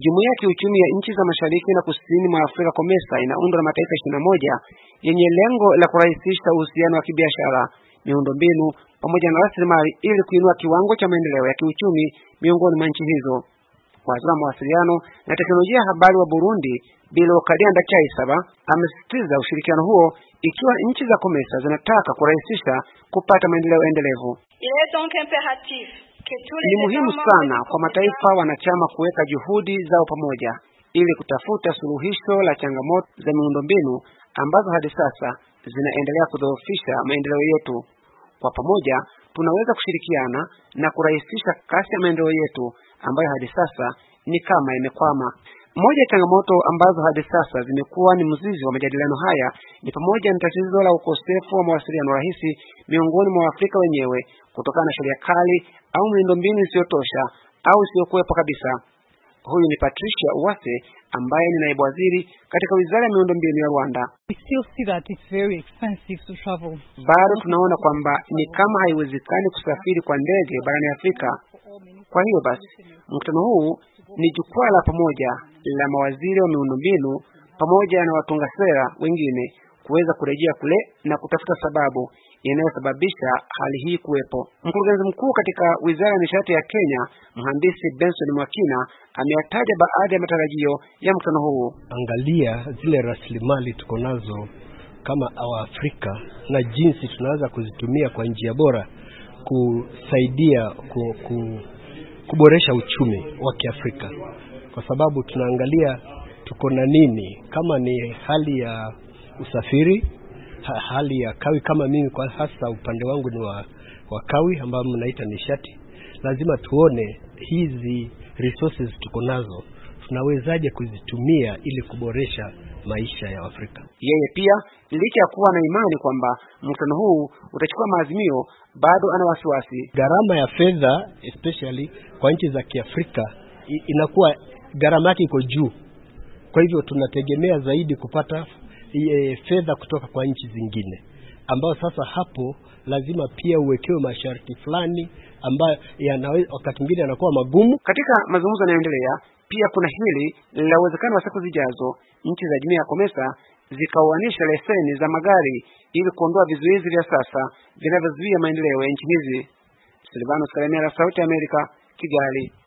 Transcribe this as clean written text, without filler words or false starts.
Jumuiya ya Kiuchumi ya Nchi za Mashariki na Kusini mwa Afrika COMESA inaundwa na mataifa 21 yenye lengo la kurahisisha uhusiano wa kibiashara, miundombinu pamoja na rasilimali ili kuinua kiwango cha maendeleo ya kiuchumi miongoni mwa nchi hizo. Waziri wa Mawasiliano na Teknolojia ya Habari wa Burundi, Bilo Kadianda Chaisaba, amesisitiza ushirikiano huo ikiwa nchi za COMESA zinataka kurahisisha kupata maendeleo endelevu. Ni muhimu sana kwa mataifa wanachama kuweka juhudi zao pamoja ili kutafuta suluhisho la changamoto za miundombinu ambazo hadi sasa zinaendelea kudhoofisha maendeleo yetu. Kwa pamoja tunaweza kushirikiana na kurahisisha kasi ya maendeleo yetu ambayo hadi sasa ni kama imekwama. Moja ya changamoto ambazo hadi sasa zimekuwa ni mzizi wa majadiliano haya ni pamoja na tatizo la ukosefu wa mawasiliano rahisi miongoni mwa Afrika wenyewe kutokana na sheria kali au miundombinu isiyotosha au isiyokuwepo kabisa. Huyu ni Patricia Uwase ambaye ni naibu waziri katika Wizara ya Miundombinu ya Rwanda. Bado tunaona kwamba ni kama haiwezekani kusafiri kwa ndege barani Afrika. Kwa hiyo basi, mkutano huu ni jukwaa la pamoja la mawaziri wa miundombinu pamoja na watunga sera wengine kuweza kurejea kule na kutafuta sababu inayosababisha hali hii kuwepo. Mkurugenzi mkuu katika Wizara ya Nishati ya Kenya, Mhandisi Benson Mwakina, ameyataja baadhi ya matarajio ya mkutano huu. Angalia zile rasilimali tuko nazo kama Afrika na jinsi tunaweza kuzitumia kwa njia bora kusaidia kuboresha uchumi wa Kiafrika. Kwa sababu tunaangalia tuko na nini, kama ni hali ya usafiri, hali ya kawi, kama mimi kwa hasa upande wangu ni wa kawi ambao mnaita nishati. Lazima tuone hizi resources tuko nazo tunawezaje kuzitumia ili kuboresha maisha ya Afrika. Yeye pia licha ya kuwa na imani kwamba mkutano huu utachukua maazimio, bado ana wasiwasi. Gharama ya fedha especially kwa nchi za Kiafrika inakuwa gharama yake iko juu. Kwa hivyo tunategemea zaidi kupata fedha kutoka kwa nchi zingine, ambao sasa hapo lazima pia uwekewe masharti fulani ambayo wakati mwingine yanakuwa magumu. Katika mazungumzo yanayoendelea pia kuna hili la uwezekano wa siku zijazo nchi za jumuiya ya COMESA zikaoanisha leseni za magari ili kuondoa vizuizi vya sasa vinavyozuia maendeleo ya nchi hizi. Silvanus Karemera, Sauti ya Amerika, Kigali.